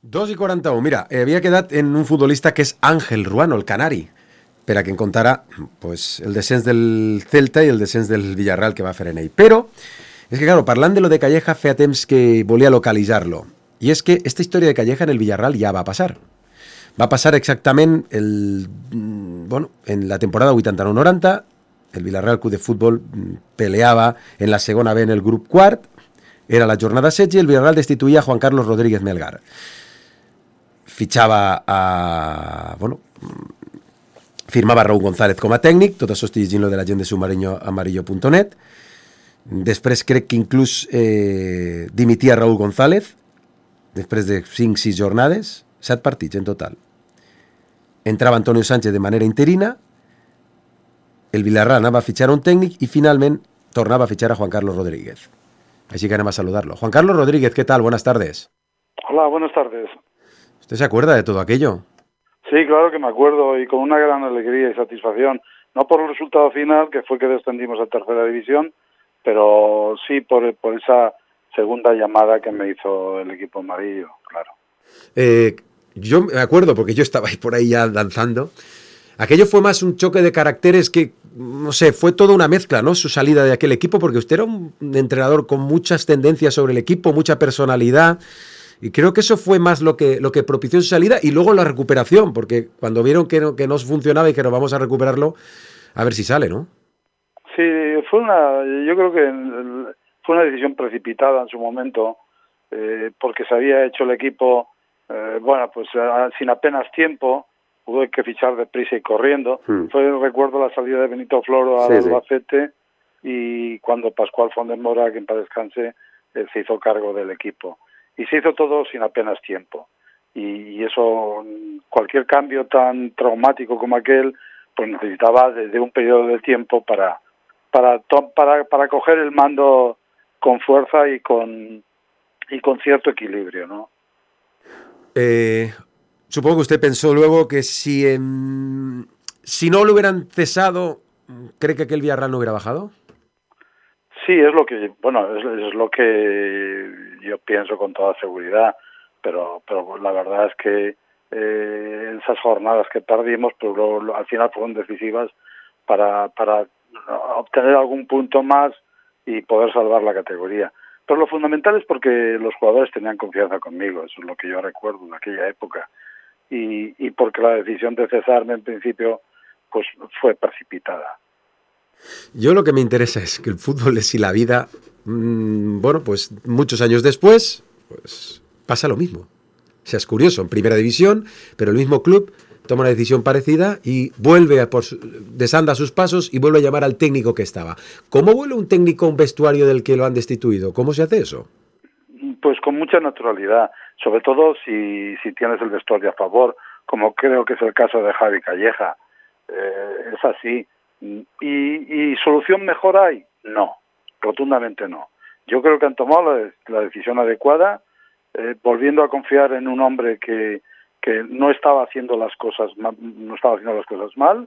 2:41. Mira, havia quedat en un futbolista que és Ángel Ruano, el canari, per a que en contara pues, el descens del Celta i el descens del Villarreal que va fer en ell. Però, és que, claro, parlant de lo de Calleja, feia temps que volia localitzar-lo. I és que esta història de Calleja en el Villarreal ja va passar. Va passar exactament en la temporada 89-90. El Villarreal Club de Futbol peleava en la segona B en el grup quart. Era la jornada 16 i el Villarreal destituïa a Juan Carlos Rodríguez Melgar. Firmava Raúl González com a tècnic, tot això estic llegint-lo de la gent de submarinoamarillo.net. Després crec que inclús dimitia Raúl González, després de 5-6 jornades, 7 partits en total. Entrava Antonio Sánchez de manera interina, el Villarreal anava a fitxar un tècnic i finalment tornava a fitxar a Juan Carlos Rodríguez. Así que anem a saludarlo. Juan Carlos Rodríguez, ¿qué tal? Buenas tardes. Hola, buenas tardes. ¿Usted se acuerda de todo aquello? Sí, claro que me acuerdo y con una gran alegría y satisfacción. No por el resultado final, que fue que descendimos a tercera división, pero sí por esa segunda llamada que me hizo el equipo amarillo, claro. Yo me acuerdo, porque yo estaba ahí por ahí ya danzando. Aquello fue más un choque de caracteres que, no sé, fue toda una mezcla, ¿no? Su salida de aquel equipo, porque usted era un entrenador con muchas tendencias sobre el equipo, mucha personalidad, y creo que eso fue más lo que propició su salida y luego la recuperación, porque cuando vieron que no funcionaba y que no vamos a recuperarlo, a ver si sale, ¿no? Sí, yo creo que fue una decisión precipitada en su momento, porque se había hecho el equipo, sin apenas tiempo. Hubo que fichar deprisa y corriendo. Recuerdo la salida de Benito Floro al Albacete y cuando Pascual Fondemora, que en paz descanse, se hizo cargo del equipo. Y se hizo todo sin apenas tiempo. Y eso, cualquier cambio tan traumático como aquel, pues necesitaba de un periodo de tiempo para coger el mando con fuerza y con cierto equilibrio, ¿no? Supongo que usted pensó luego que si no lo hubieran cesado, ¿cree que aquel Villarreal no hubiera bajado? Sí, es lo que yo pienso con toda seguridad, pero la verdad es que esas jornadas que perdimos, pues al final fueron decisivas para obtener algún punto más y poder salvar la categoría. Pero lo fundamental es porque los jugadores tenían confianza conmigo, eso es lo que yo recuerdo de aquella época. Y porque la decisión de cesarme en principio pues fue precipitada. Yo lo que me interesa es que el fútbol es y la vida, pues muchos años después, pues pasa lo mismo. O sea, es curioso, en primera división, pero el mismo club toma una decisión parecida y desanda sus pasos y vuelve a llamar al técnico que estaba. ¿Cómo vuelve un técnico a un vestuario del que lo han destituido? ¿Cómo se hace eso? Pues con mucha naturalidad, sobre todo si tienes el vestuario a favor, como creo que es el caso de Javi Calleja. Es así. ¿Y solución mejor hay? No, rotundamente no. Yo creo que han tomado la decisión adecuada, volviendo a confiar en un hombre que no estaba haciendo las cosas mal.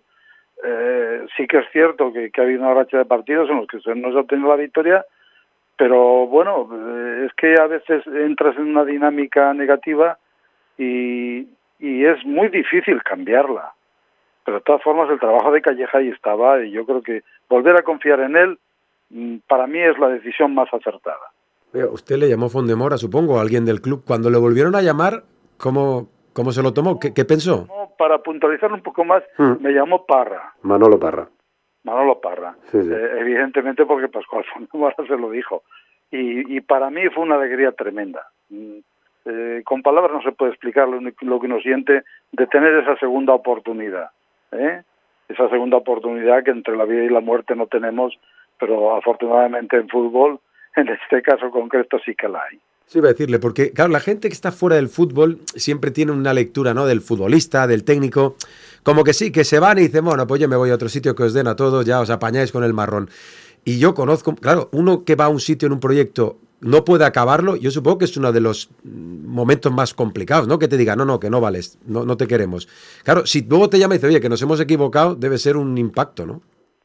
Sí que es cierto que ha habido una racha de partidos en los que no se ha obtenido la victoria, pero bueno, es que a veces entras en una dinámica negativa y es muy difícil cambiarla. Pero de todas formas el trabajo de Calleja ahí estaba y yo creo que volver a confiar en él para mí es la decisión más acertada. Usted le llamó Fondemora, supongo, a alguien del club. Cuando le volvieron a llamar, ¿cómo se lo tomó? ¿Qué pensó? No, para puntualizarlo un poco más, me llamó Parra. Manolo Parra. Sí. Evidentemente porque Pascual Fondemora se lo dijo. Y para mí fue una alegría tremenda. Con palabras no se puede explicar lo que uno siente de tener esa segunda oportunidad. Esa segunda oportunidad que entre la vida y la muerte no tenemos, pero afortunadamente en fútbol, en este caso concreto, sí que la hay. Sí, iba a decirle, porque claro, la gente que está fuera del fútbol siempre tiene una lectura, ¿no?, del futbolista, del técnico, como que sí, que se van y dicen, bueno, pues yo me voy a otro sitio que os den a todos, ya os apañáis con el marrón. Y yo conozco, claro, uno que va a un sitio en un proyecto no puede acabarlo, yo supongo que es uno de los momentos más complicados, ¿no? Que te diga, no, que no vales, no te queremos. Claro, si luego te llama y dice, oye, que nos hemos equivocado, debe ser un impacto, ¿no?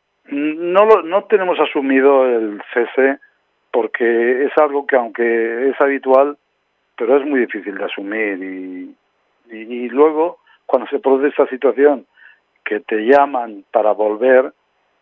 No tenemos asumido el cese porque es algo que, aunque es habitual, pero es muy difícil de asumir y luego cuando se produce esta situación que te llaman para volver,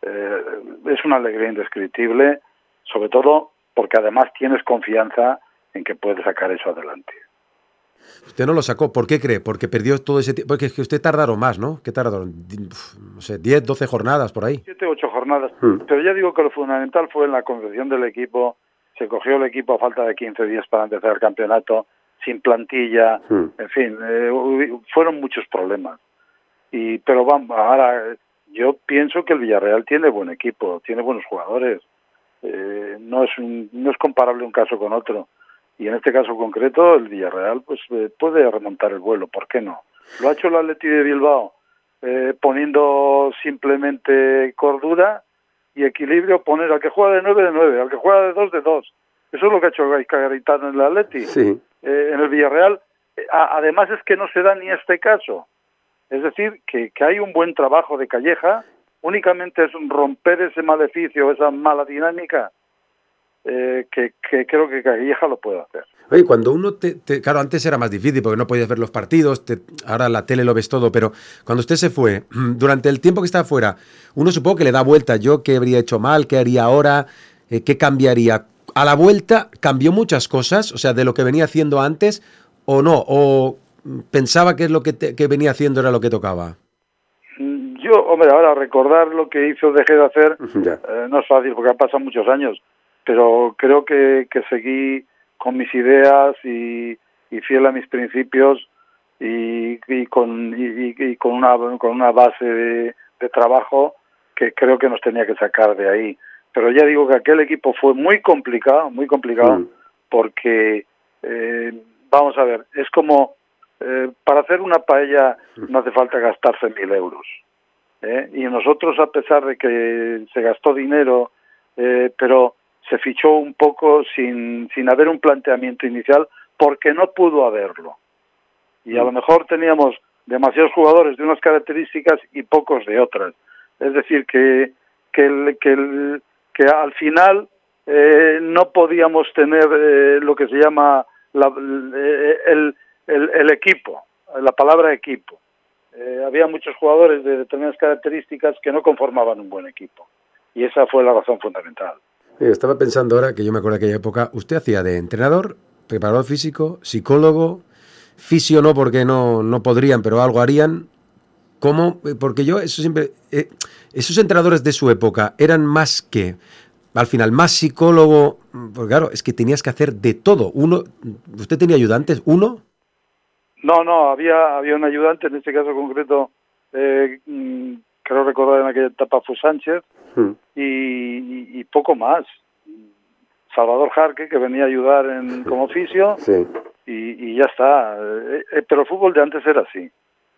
es una alegría indescriptible, sobre todo porque además tienes confianza en que puedes sacar eso adelante. Usted no lo sacó, ¿por qué cree? Porque perdió todo ese tiempo, porque es que usted tardaron más, ¿no? ¿Qué tardaron? No sé, 10, 12 jornadas por ahí. 7, 8 jornadas, pero ya digo que lo fundamental fue en la concepción del equipo. Se cogió el equipo a falta de 15 días para empezar el campeonato, sin plantilla, en fin, fueron muchos problemas. Pero vamos, ahora yo pienso que el Villarreal tiene buen equipo, tiene buenos jugadores, no es comparable un caso con otro. Y en este caso concreto, el Villarreal pues puede remontar el vuelo, ¿por qué no? Lo ha hecho el Atleti de Bilbao, poniendo simplemente cordura y equilibrio, poner al que juega de 9 de 9, al que juega de 2 de 2. Eso es lo que ha hecho Garitano en el Atleti. Sí. En el Villarreal, además es que no se da ni este caso. Es decir, que hay un buen trabajo de Calleja, únicamente es romper ese maleficio, esa mala dinámica, que creo que Calleja lo puede hacer. Oye, cuando uno claro, antes era más difícil porque no podías ver los partidos, ahora la tele lo ves todo, pero cuando usted se fue, durante el tiempo que estaba fuera, uno supongo que le da vuelta. ¿Yo qué habría hecho mal? ¿Qué haría ahora? ¿Qué cambiaría? ¿A la vuelta cambió muchas cosas? O sea, de lo que venía haciendo antes, ¿o no? ¿O pensaba que es lo que venía haciendo era lo que tocaba? Yo, hombre, ahora recordar lo que hizo, dejé de hacer, no es fácil porque han pasado muchos años, pero creo que seguí con mis ideas y fiel a mis principios y con una base de trabajo que creo que nos tenía que sacar de ahí. Pero ya digo que aquel equipo fue muy complicado, porque, vamos a ver, es como, para hacer una paella no hace falta gastarse 1.000 euros. Y nosotros, a pesar de que se gastó dinero, pero se fichó un poco sin haber un planteamiento inicial, porque no pudo haberlo. Y a lo mejor teníamos demasiados jugadores de unas características y pocos de otras. Es decir, que al final no podíamos tener lo que se llama el equipo, la palabra equipo. Había muchos jugadores de determinadas características que no conformaban un buen equipo. Y esa fue la razón fundamental. Estaba pensando ahora, que yo me acuerdo de aquella época, usted hacía de entrenador, preparador físico, psicólogo, fisio no, porque no podrían, pero algo harían. ¿Cómo? Porque yo eso siempre... esos entrenadores de su época eran más que, al final, más psicólogo, porque claro, es que tenías que hacer de todo. ¿Usted tenía ayudantes? ¿Uno? No, había un ayudante, en este caso concreto, creo recordar en aquella etapa fue Sánchez, y poco más. Salvador Jarque, que venía a ayudar como fisio, sí. y ya está. Pero el fútbol de antes era así.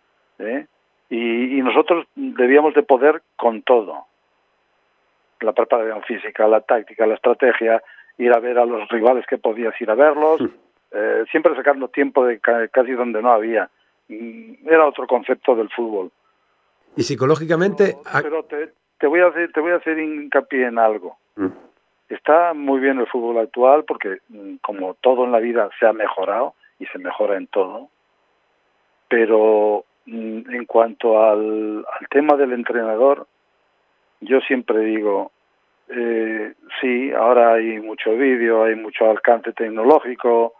Y nosotros debíamos de poder con todo. La preparación física, la táctica, la estrategia, ir a ver a los rivales que podías ir a verlos, siempre sacando tiempo de casi donde no había. Era otro concepto del fútbol. Y psicológicamente... Pero te voy a hacer hincapié en algo. Está muy bien el fútbol actual porque, como todo en la vida, se ha mejorado y se mejora en todo. Pero en cuanto al tema del entrenador, yo siempre digo, sí, ahora hay mucho vídeo, hay mucho alcance tecnológico,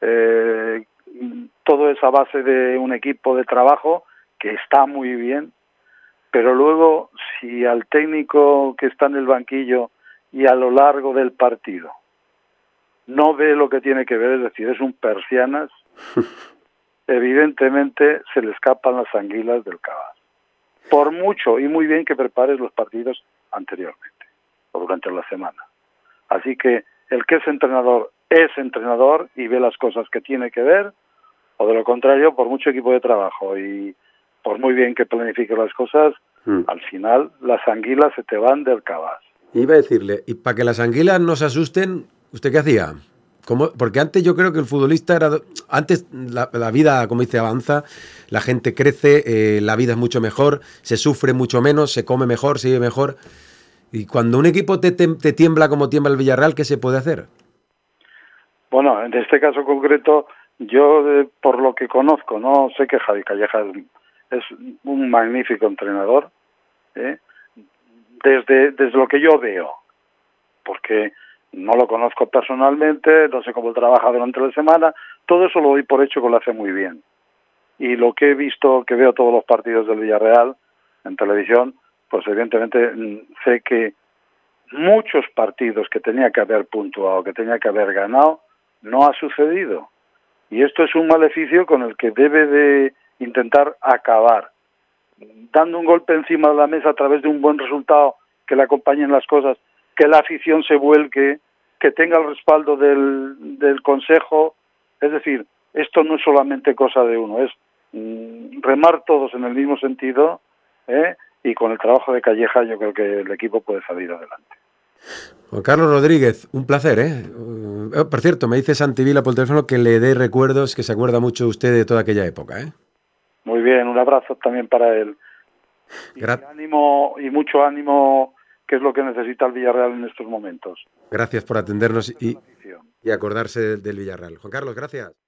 todo es a base de un equipo de trabajo que está muy bien, pero luego si al técnico que está en el banquillo y a lo largo del partido no ve lo que tiene que ver, es decir, es un persianas, evidentemente se le escapan las anguilas del cabal. Por mucho y muy bien que prepares los partidos anteriormente o durante la semana. Así que el que es entrenador y ve las cosas que tiene que ver, o de lo contrario, por mucho equipo de trabajo y por muy bien que planifique las cosas, al final las anguilas se te van del cabal. Iba a decirle, y para que las anguilas no se asusten, ¿usted qué hacía? Porque antes yo creo que el futbolista era... Antes la vida, como dice, avanza, la gente crece, la vida es mucho mejor, se sufre mucho menos, se come mejor, se vive mejor. Y cuando un equipo te tiembla como tiembla el Villarreal, ¿qué se puede hacer? Bueno, en este caso concreto, Yo, por lo que conozco, no sé que Javi Calleja es un magnífico entrenador, ¿eh? Desde lo que yo veo, porque no lo conozco personalmente, no sé cómo trabaja durante la semana, todo eso lo doy por hecho que lo hace muy bien. Y lo que he visto, que veo todos los partidos del Villarreal en televisión, pues evidentemente sé que muchos partidos que tenía que haber puntuado, que tenía que haber ganado, no ha sucedido. Y esto es un maleficio con el que debe de intentar acabar, dando un golpe encima de la mesa a través de un buen resultado, que le acompañen las cosas, que la afición se vuelque, que tenga el respaldo del Consejo. Es decir, esto no es solamente cosa de uno, es remar todos en el mismo sentido, y con el trabajo de Calleja yo creo que el equipo puede salir adelante. Juan Carlos Rodríguez, un placer, ¿eh? Por cierto, me dice Santi Vila por teléfono que le dé recuerdos, que se acuerda mucho usted de toda aquella época, ¿eh? Muy bien, un abrazo también para él. Y ánimo, y mucho ánimo, que es lo que necesita el Villarreal en estos momentos. Gracias por atendernos y acordarse del Villarreal. Juan Carlos, gracias.